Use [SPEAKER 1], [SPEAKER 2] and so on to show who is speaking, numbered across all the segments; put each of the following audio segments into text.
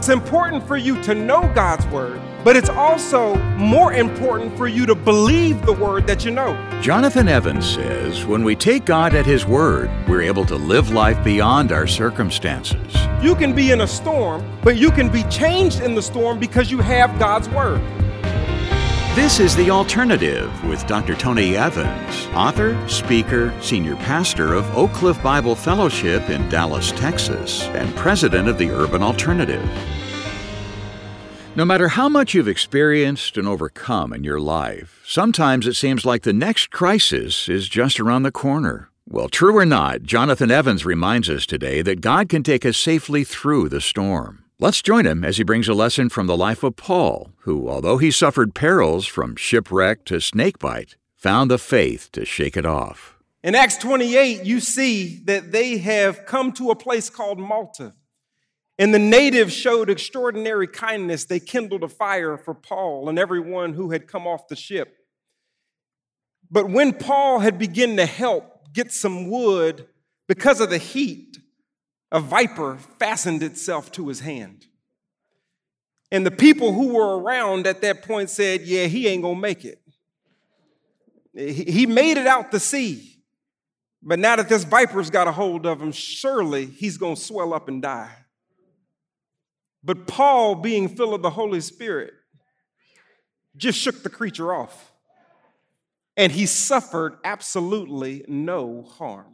[SPEAKER 1] It's important for you to know God's word, but it's also more important for you to believe the word that you know.
[SPEAKER 2] Jonathan Evans says when we take God at His word, we're able to live life beyond our circumstances.
[SPEAKER 1] You can be in a storm, but you can be changed in the storm because you have God's word.
[SPEAKER 2] This is The Alternative with Dr. Tony Evans, author, speaker, senior pastor of Oak Cliff Bible Fellowship in Dallas, Texas, and president of the Urban Alternative. No matter how much you've experienced and overcome in your life, sometimes it seems like the next crisis is just around the corner. Well, true or not, Jonathan Evans reminds us today that God can take us safely through the storm. Let's join him as he brings a lesson from the life of Paul, who, although he suffered perils from shipwreck to snakebite, found the faith to shake it off.
[SPEAKER 1] In Acts 28, you see that they have come to a place called Malta. And the natives showed extraordinary kindness. They kindled a fire for Paul and everyone who had come off the ship. But when Paul had begun to help get some wood, because of the heat, a viper fastened itself to his hand. And the people who were around at that point said, yeah, he ain't gonna make it. He made it out to sea. But now that this viper's got a hold of him, surely he's gonna swell up and die. But Paul, being full of the Holy Spirit, just shook the creature off. And he suffered absolutely no harm.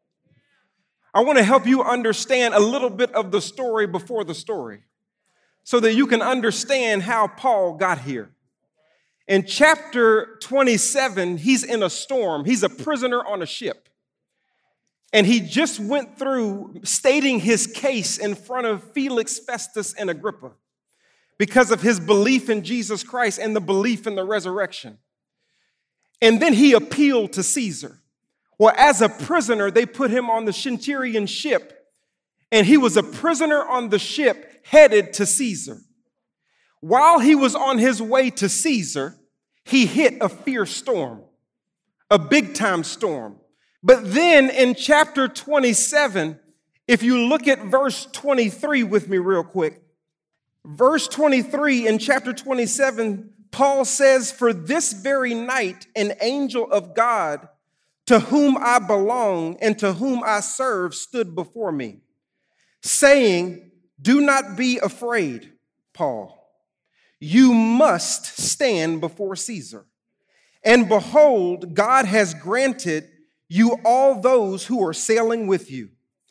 [SPEAKER 1] I want to help you understand a little bit of the story before the story so that you can understand how Paul got here. In chapter 27, he's in a storm. He's a prisoner on a ship. And he just went through stating his case in front of Felix, Festus, and Agrippa because of his belief in Jesus Christ and the belief in the resurrection. And then he appealed to Caesar. Well, as a prisoner, they put him on the Centurion ship, and he was a prisoner on the ship headed to Caesar. While he was on his way to Caesar, he hit a fierce storm, a big-time storm. But then in chapter 27, if you look at verse 23 with me real quick, verse 23 in chapter 27, Paul says, "For this very night an angel of God, to whom I belong and to whom I serve, stood before me, saying, 'Do not be afraid, Paul. You must stand before Caesar. And behold, God has granted you all those who are sailing with you.'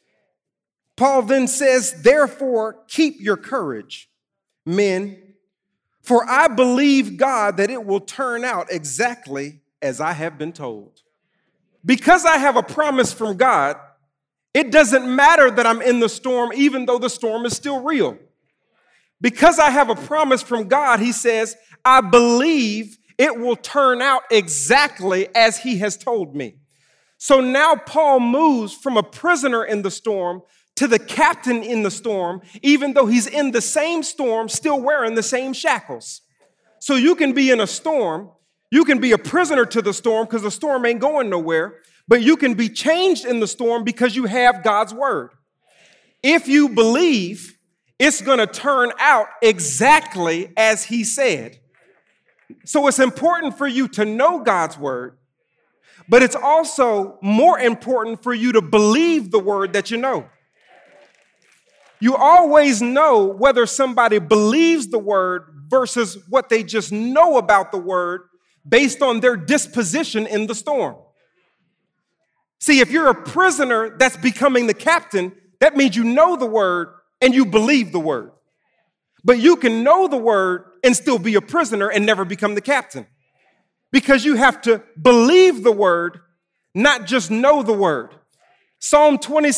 [SPEAKER 1] Paul then says, 'Therefore, keep your courage, men, for I believe God that it will turn out exactly as I have been told.'" Because I have a promise from God, it doesn't matter that I'm in the storm, even though the storm is still real. Because I have a promise from God, he says, I believe it will turn out exactly as he has told me. So now Paul moves from a prisoner in the storm to the captain in the storm, even though he's in the same storm, still wearing the same shackles. So you can be in a storm. You can be a prisoner to the storm because the storm ain't going nowhere, but you can be changed in the storm because you have God's word. If you believe, it's going to turn out exactly as he said. So it's important for you to know God's word, but it's also more important for you to believe the word that you know. You always know whether somebody believes the word versus what they just know about the word based on their disposition in the storm. See, if you're a prisoner that's becoming the captain, that means you know the word and you believe the word. But you can know the word and still be a prisoner and never become the captain. Because you have to believe the word, not just know the word. Psalm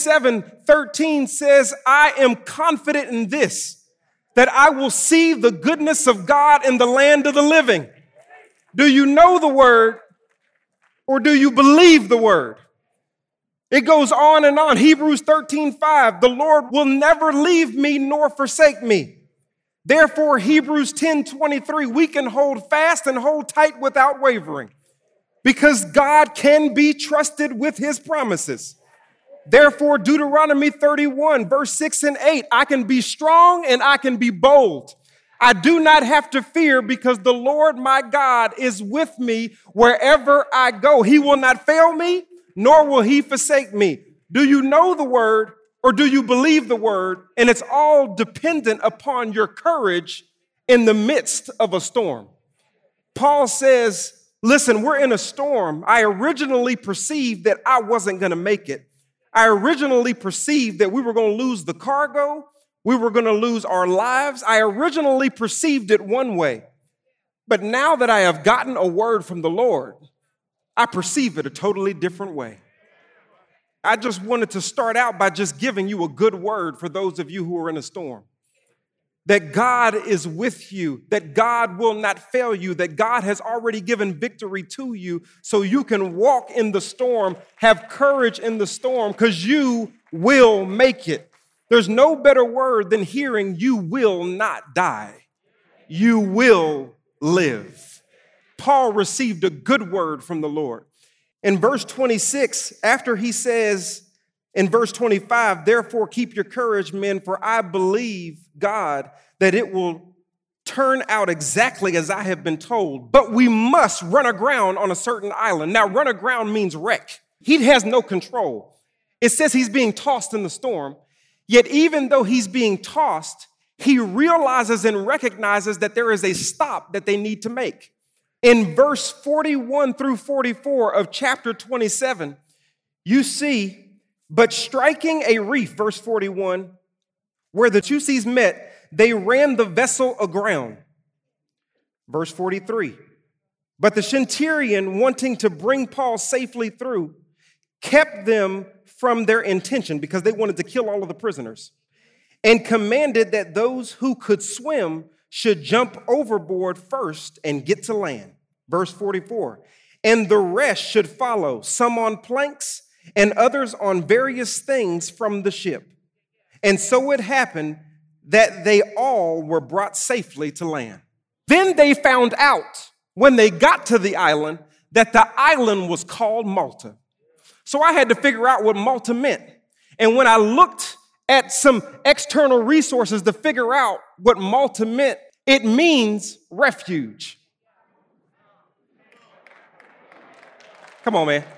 [SPEAKER 1] 27:13 says, "I am confident in this, that I will see the goodness of God in the land of the living." Do you know the word or do you believe the word? It goes on and on. Hebrews 13:5, "The Lord will never leave me nor forsake me." Therefore, Hebrews 10:23, we can hold fast and hold tight without wavering because God can be trusted with his promises. Therefore, Deuteronomy 31, verse 6 and 8, I can be strong and I can be bold. I do not have to fear because the Lord my God is with me wherever I go. He will not fail me, nor will he forsake me. Do you know the word or do you believe the word? And it's all dependent upon your courage in the midst of a storm. Paul says, listen, we're in a storm. I originally perceived that I wasn't going to make it. I originally perceived that we were going to lose the cargo. We were going to lose our lives. I originally perceived it one way. But now that I have gotten a word from the Lord, I perceive it a totally different way. I just wanted to start out by just giving you a good word for those of you who are in a storm. That God is with you, that God will not fail you, that God has already given victory to you so you can walk in the storm, have courage in the storm, because you will make it. There's no better word than hearing you will not die. You will live. Paul received a good word from the Lord. In verse 26, after he says in verse 25, therefore keep your courage, men, for I believe God that it will turn out exactly as I have been told. But we must run aground on a certain island. Now, run aground means wreck. He has no control. It says he's being tossed in the storm. Yet even though he's being tossed, he realizes and recognizes that there is a stop that they need to make. In verse 41 through 44 of chapter 27, you see, but striking a reef, verse 41, where the two seas met, they ran the vessel aground. Verse 43, but the centurion, wanting to bring Paul safely through, kept them from their intention because they wanted to kill all of the prisoners, and commanded that those who could swim should jump overboard first and get to land. Verse 44, and the rest should follow, some on planks and others on various things from the ship. And so it happened that they all were brought safely to land. Then they found out when they got to the island that the island was called Malta. So I had to figure out what Malta meant. And when I looked at some external resources to figure out what Malta meant, it means refuge. Come on, man.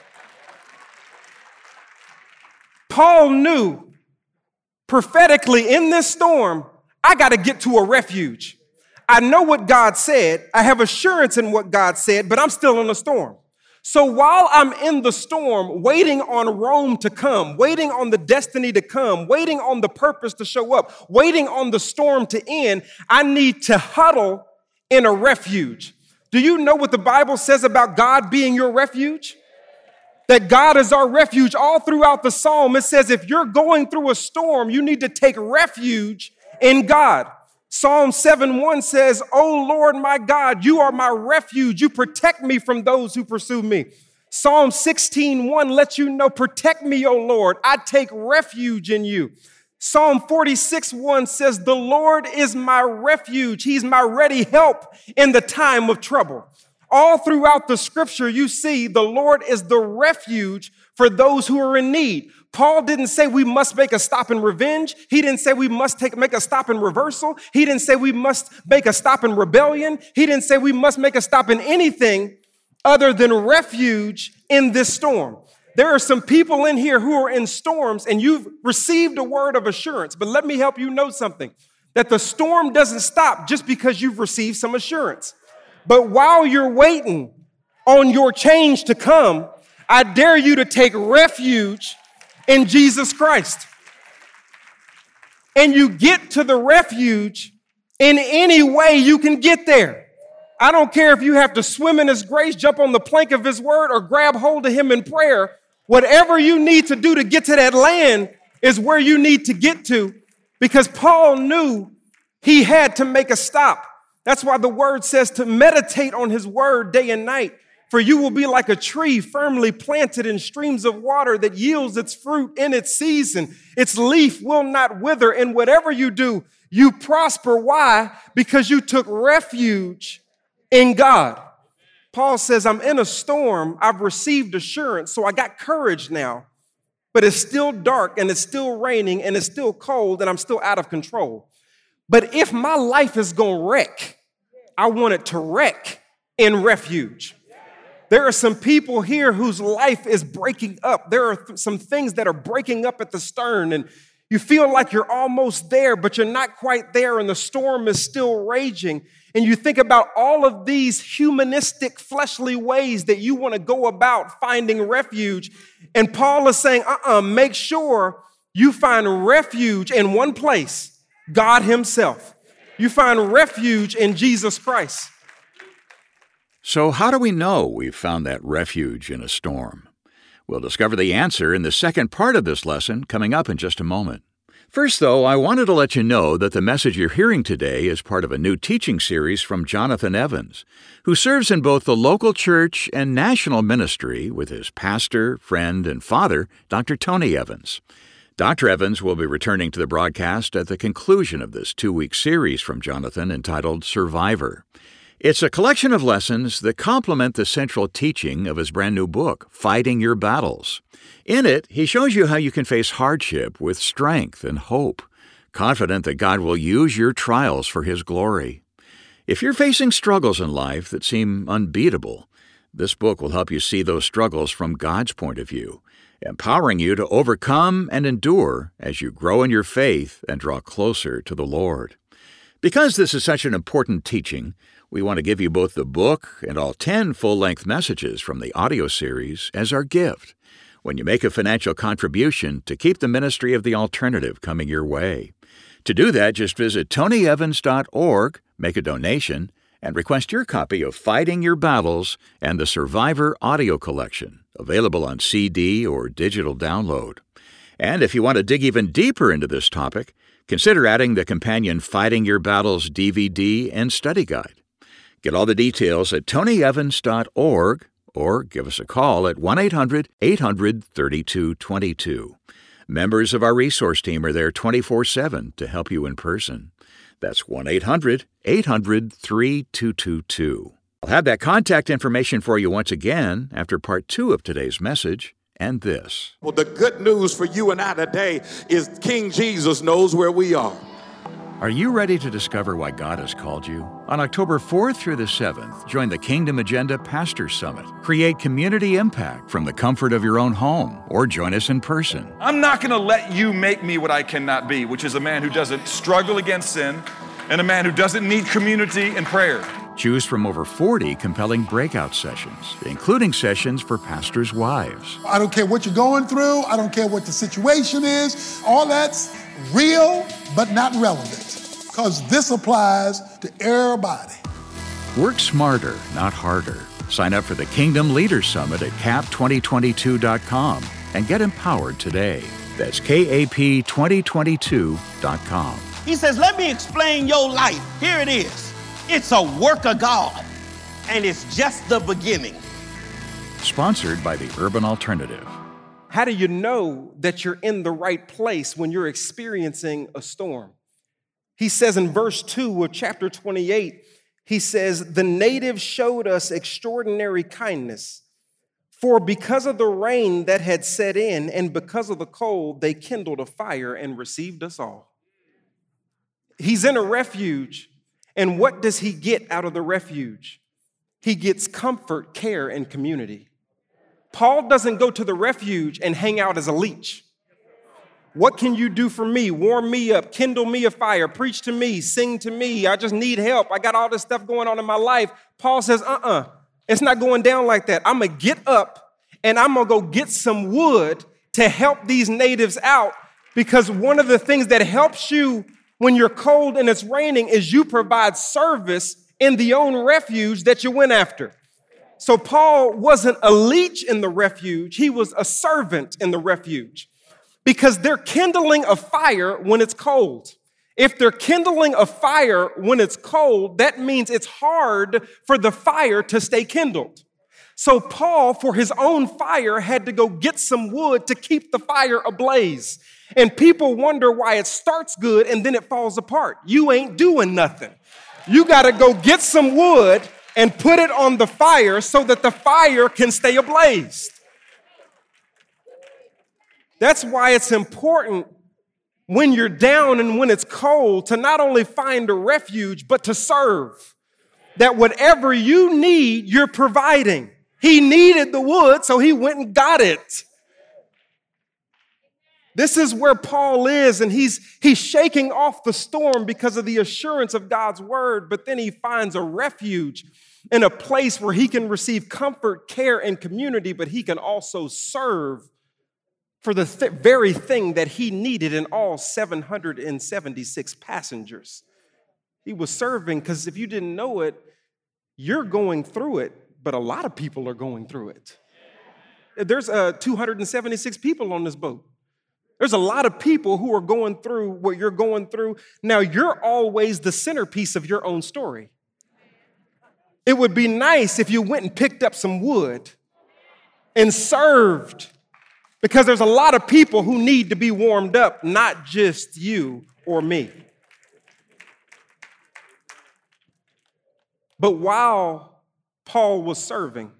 [SPEAKER 1] Paul knew prophetically in this storm, I got to get to a refuge. I know what God said. I have assurance in what God said, but I'm still in a storm. So while I'm in the storm, waiting on Rome to come, waiting on the destiny to come, waiting on the purpose to show up, waiting on the storm to end, I need to huddle in a refuge. Do you know what the Bible says about God being your refuge? That God is our refuge. All throughout the psalm, it says if you're going through a storm, you need to take refuge in God. Psalm 7:1 says, "O Lord my God, you are my refuge. You protect me from those who pursue me." Psalm 16:1 lets you know, protect me, O Lord. I take refuge in you. Psalm 46:1 says, the Lord is my refuge. He's my ready help in the time of trouble. All throughout the scripture, you see the Lord is the refuge for those who are in need. Paul didn't say we must make a stop in revenge. He didn't say we must make a stop in reversal. He didn't say we must make a stop in rebellion. He didn't say we must make a stop in anything other than refuge in this storm. There are some people in here who are in storms and you've received a word of assurance, but let me help you know something, that the storm doesn't stop just because you've received some assurance. But while you're waiting on your change to come, I dare you to take refuge in Jesus Christ. And you get to the refuge in any way you can get there. I don't care if you have to swim in his grace, jump on the plank of his word, or grab hold of him in prayer. Whatever you need to do to get to that land is where you need to get to, because Paul knew he had to make a stop. That's why the word says to meditate on his word day and night. For you will be like a tree firmly planted in streams of water that yields its fruit in its season. Its leaf will not wither. And whatever you do, you prosper. Why? Because you took refuge in God. Paul says, I'm in a storm. I've received assurance. So I got courage now. but it's still dark and it's still raining and it's still cold and I'm still out of control. But if my life is going to wreck, I want it to wreck in refuge. There are some people here whose life is breaking up. There are some things that are breaking up at the stern, and you feel like you're almost there, but you're not quite there, and the storm is still raging. And you think about all of these humanistic, fleshly ways that you want to go about finding refuge. And Paul is saying, make sure you find refuge in one place, God himself. You find refuge in Jesus Christ.
[SPEAKER 2] So how do we know we've found that refuge in a storm? We'll discover the answer in the second part of this lesson coming up in just a moment. First, though, I wanted to let you know that the message you're hearing today is part of a new teaching series from Jonathan Evans, who serves in both the local church and national ministry with his pastor, friend, and father, Dr. Tony Evans. Dr. Evans will be returning to the broadcast at the conclusion of this 2-week series from Jonathan entitled Survivor. It's a collection of lessons that complement the central teaching of his brand new book, Fighting Your Battles. In it, he shows you how you can face hardship with strength and hope, confident that God will use your trials for his glory. If you're facing struggles in life that seem unbeatable, this book will help you see those struggles from God's point of view, empowering you to overcome and endure as you grow in your faith and draw closer to the Lord. Because this is such an important teaching, we want to give you both the book and all 10 full-length messages from the audio series as our gift when you make a financial contribution to keep the ministry of The Alternative coming your way. To do that, just visit tonyevans.org, make a donation, and request your copy of Fighting Your Battles and the Survivor audio collection, available on CD or digital download. And if you want to dig even deeper into this topic, consider adding the companion Fighting Your Battles DVD and study guide. Get all the details at tonyevans.org or give us a call at 1-800-800-3222. Members of our resource team are there 24/7 to help you in person. That's 1-800-800-3222. I'll have that contact information for you once again after part 2 of today's message and this.
[SPEAKER 3] Well, the good news for you and I today is King Jesus knows where we are.
[SPEAKER 2] Are you ready to discover why God has called you? On October 4th through the 7th, join the Kingdom Agenda Pastors Summit. Create community impact from the comfort of your own home, or join us in person.
[SPEAKER 4] I'm not going to let you make me what I cannot be, which is a man who doesn't struggle against sin and a man who doesn't need community and prayer.
[SPEAKER 2] Choose from over 40 compelling breakout sessions, including sessions for pastors' wives.
[SPEAKER 5] I don't care what you're going through. I don't care what the situation is. All that's real, but not relevant, because this applies to everybody.
[SPEAKER 2] Work smarter, not harder. Sign up for the Kingdom Leaders Summit at cap2022.com and get empowered today. That's KAP2022.com.
[SPEAKER 6] He says, let me explain your life. Here it is. It's a work of God, and it's just the beginning.
[SPEAKER 2] Sponsored by the Urban Alternative.
[SPEAKER 1] How do you know that you're in the right place when you're experiencing a storm? He says in verse 2 of chapter 28, he says, the natives showed us extraordinary kindness, for because of the rain that had set in and because of the cold, they kindled a fire and received us all. He's in a refuge, and what does he get out of the refuge? He gets comfort, care, and community. Paul doesn't go to the refuge and hang out as a leech. What can you do for me? Warm me up, kindle me a fire, preach to me, sing to me. I just need help. I got all this stuff going on in my life. Paul says, it's not going down like that. I'm going to get up and I'm going to go get some wood to help these natives out, because one of the things that helps you when you're cold and it's raining is you provide service in the own refuge that you went after. So Paul wasn't a leech in the refuge. He was a servant in the refuge, because they're kindling a fire when it's cold. If they're kindling a fire when it's cold, that means it's hard for the fire to stay kindled. So Paul, for his own fire, had to go get some wood to keep the fire ablaze. And people wonder why it starts good and then it falls apart. You ain't doing nothing. You got to go get some wood and put it on the fire so that the fire can stay ablaze. That's why it's important when you're down and when it's cold to not only find a refuge, but to serve. That whatever you need, you're providing. He needed the wood, so he went and got it. This is where Paul is, and he's shaking off the storm because of the assurance of God's word, but then he finds a refuge in a place where he can receive comfort, care, and community, but he can also serve for the very thing that he needed in all 776 passengers. He was serving because if you didn't know it, you're going through it, but a lot of people are going through it. There's 276 people on this boat. There's a lot of people who are going through what you're going through. Now, you're always the centerpiece of your own story. It would be nice if you went and picked up some wood and served, because there's a lot of people who need to be warmed up, not just you or me. But while Paul was serving,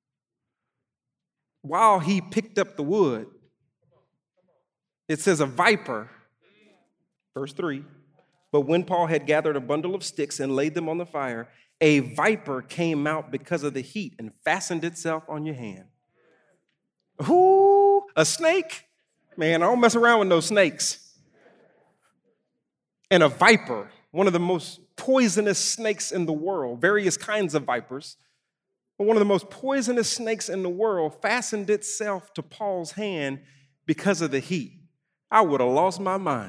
[SPEAKER 1] while he picked up the wood, it says a viper, verse 3, but when Paul had gathered a bundle of sticks and laid them on the fire, a viper came out because of the heat and fastened itself on your hand. Ooh, a snake? Man, I don't mess around with no snakes. And a viper, one of the most poisonous snakes in the world, various kinds of vipers, but one of the most poisonous snakes in the world fastened itself to Paul's hand because of the heat. I would have lost my mind.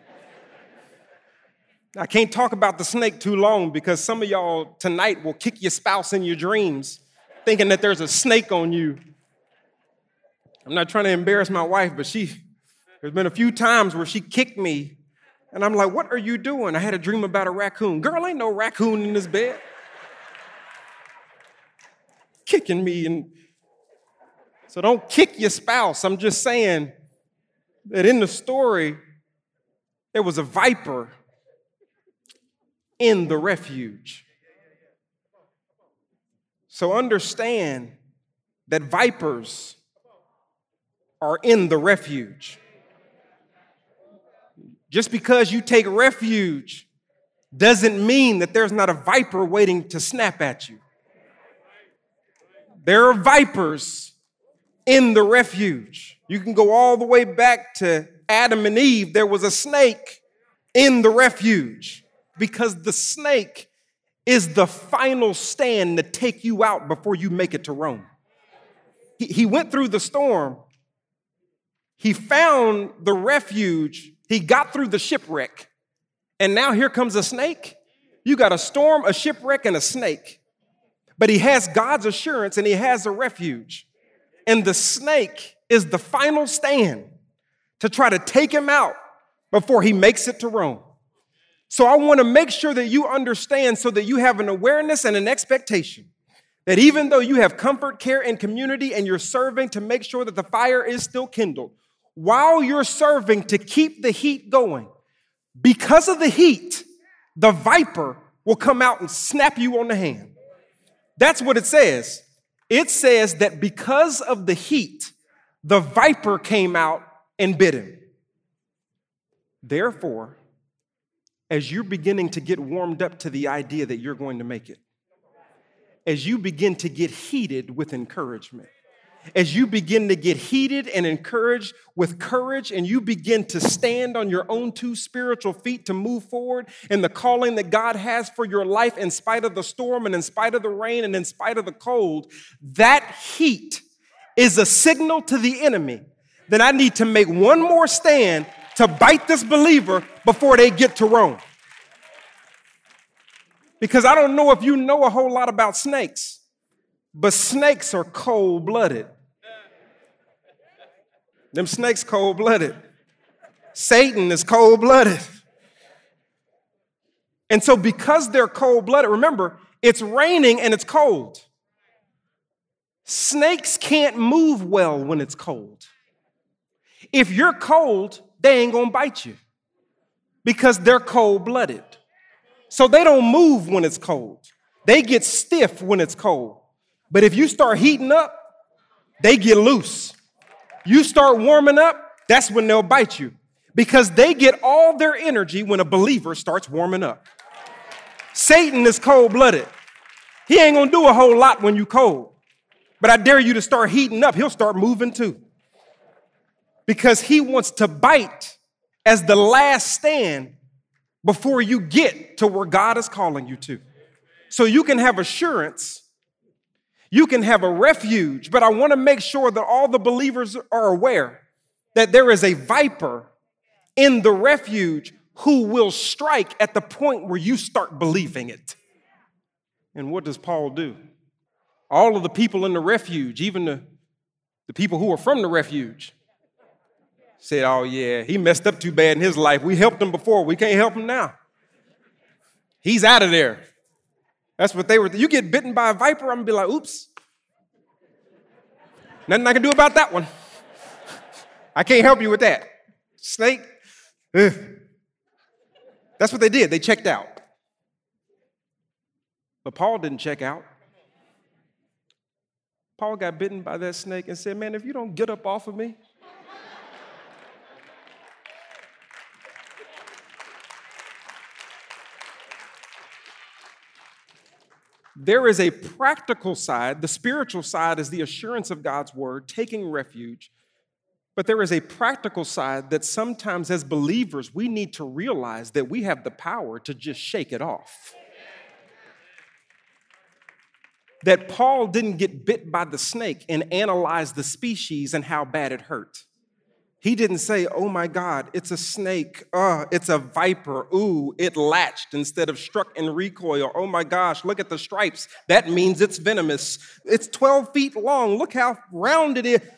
[SPEAKER 1] I can't talk about the snake too long because some of y'all tonight will kick your spouse in your dreams thinking that there's a snake on you. I'm not trying to embarrass my wife, but there's been a few times where she kicked me and I'm like, what are you doing? I had a dream about a raccoon. Girl, ain't no raccoon in this bed. Kicking me. And so don't kick your spouse. I'm just saying that in the story, there was a viper in the refuge. So understand that vipers are in the refuge. Just because you take refuge doesn't mean that there's not a viper waiting to snap at you. There are vipers in the refuge. You can go all the way back to Adam and Eve. There was a snake in the refuge because the snake is the final stand to take you out before you make it to Rome. He went through the storm. He found the refuge. He got through the shipwreck. And now here comes a snake. You got a storm, a shipwreck, and a snake. But he has God's assurance and he has a refuge. And the snake is the final stand to try to take him out before he makes it to Rome. So I want to make sure that you understand so that you have an awareness and an expectation that even though you have comfort, care, and community and you're serving to make sure that the fire is still kindled, while you're serving to keep the heat going, because of the heat, the viper will come out and snap you on the hand. That's what it says. It says that because of the heat, the viper came out and bit him. Therefore, as you're beginning to get warmed up to the idea that you're going to make it, as you begin to get heated with encouragement, as you begin to get heated and encouraged with courage, and you begin to stand on your own two spiritual feet to move forward in the calling that God has for your life in spite of the storm and in spite of the rain and in spite of the cold, that heat is a signal to the enemy that I need to make one more stand to bite this believer before they get to Rome. Because I don't know if you know a whole lot about snakes, but snakes are cold-blooded. Them snakes cold-blooded. Satan is cold-blooded. And so because they're cold-blooded, remember, it's raining and it's cold. Snakes can't move well when it's cold. If you're cold, they ain't gonna bite you because they're cold-blooded. So they don't move when it's cold. They get stiff when it's cold. But if you start heating up, they get loose. You start warming up, that's when they'll bite you, because they get all their energy when a believer starts warming up. Satan is cold-blooded. He ain't gonna do a whole lot when you cold, but I dare you to start heating up. He'll start moving too, because he wants to bite as the last stand before you get to where God is calling you to. So you can have assurance, you can have a refuge, but I want to make sure that all the believers are aware that there is a viper in the refuge who will strike at the point where you start believing it. And what does Paul do? All of the people in the refuge, even the people who are from the refuge, said, oh yeah, he messed up too bad in his life. We helped him before, we can't help him now. He's out of there. That's what they were. You get bitten by a viper, I'm gonna be like, oops. Nothing I can do about that one. I can't help you with that. Snake. Ugh. That's what they did. They checked out. But Paul didn't check out. Paul got bitten by that snake and said, man, if you don't get up off of me, there is a practical side. The spiritual side is the assurance of God's word, taking refuge. But there is a practical side that sometimes as believers, we need to realize that we have the power to just shake it off. That Paul didn't get bit by the snake and analyze the species and how bad it hurt. He didn't say, oh my God, it's a snake. It's a viper. Ooh, it latched instead of struck and recoil. Oh my gosh, look at the stripes. That means it's venomous. It's 12 feet long. Look how round it is.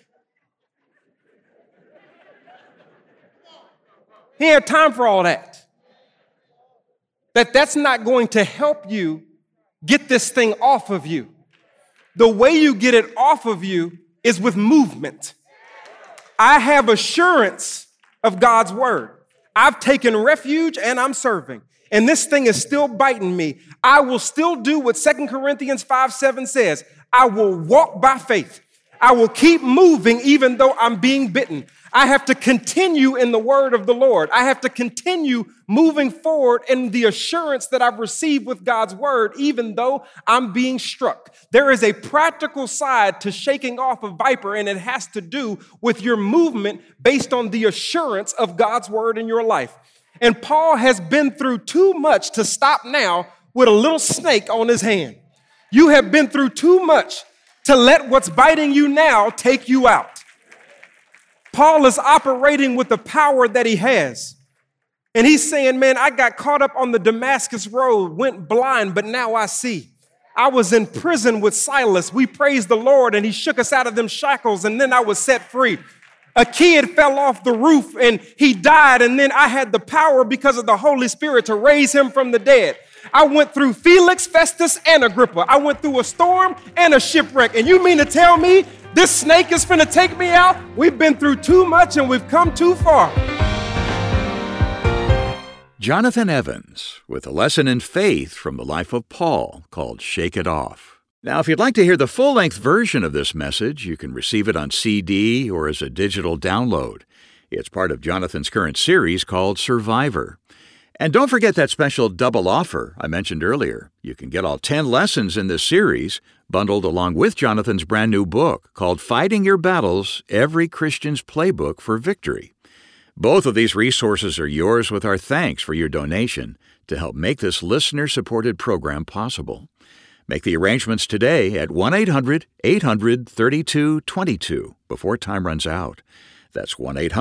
[SPEAKER 1] He had time for all that. That's not going to help you get this thing off of you. The way you get it off of you is with movement. I have assurance of God's word. I've taken refuge and I'm serving. And this thing is still biting me. I will still do what 2 Corinthians 5:7 says. I will walk by faith. I will keep moving even though I'm being bitten. I have to continue in the word of the Lord. I have to continue moving forward in the assurance that I've received with God's word, even though I'm being struck. There is a practical side to shaking off a viper, and it has to do with your movement based on the assurance of God's word in your life. And Paul has been through too much to stop now with a little snake on his hand. You have been through too much to let what's biting you now take you out. Paul is operating with the power that he has. And he's saying, man, I got caught up on the Damascus road, went blind, but now I see. I was in prison with Silas. We praised the Lord and he shook us out of them shackles, and then I was set free. A kid fell off the roof and he died, and then I had the power because of the Holy Spirit to raise him from the dead. I went through Felix, Festus, and Agrippa. I went through a storm and a shipwreck. And you mean to tell me this snake is finna take me out? We've been through too much and we've come too far.
[SPEAKER 2] Jonathan Evans with a lesson in faith from the life of Paul called Shake It Off. Now, if you'd like to hear the full-length version of this message, you can receive it on CD or as a digital download. It's part of Jonathan's current series called Survivor. And don't forget that special double offer I mentioned earlier. You can get all 10 lessons in this series bundled along with Jonathan's brand new book called Fighting Your Battles, Every Christian's Playbook for Victory. Both of these resources are yours with our thanks for your donation to help make this listener-supported program possible. Make the arrangements today at 1-800-800-3222 before time runs out. That's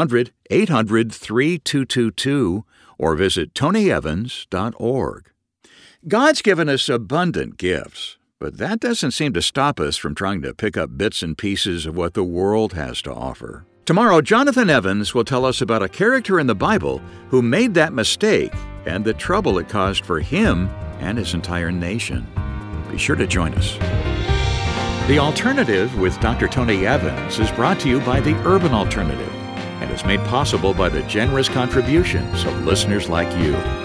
[SPEAKER 2] 1-800-800-3222 or visit tonyevans.org. God's given us abundant gifts, but that doesn't seem to stop us from trying to pick up bits and pieces of what the world has to offer. Tomorrow, Jonathan Evans will tell us about a character in the Bible who made that mistake and the trouble it caused for him and his entire nation. Be sure to join us. The Alternative with Dr. Tony Evans is brought to you by the Urban Alternative and is made possible by the generous contributions of listeners like you.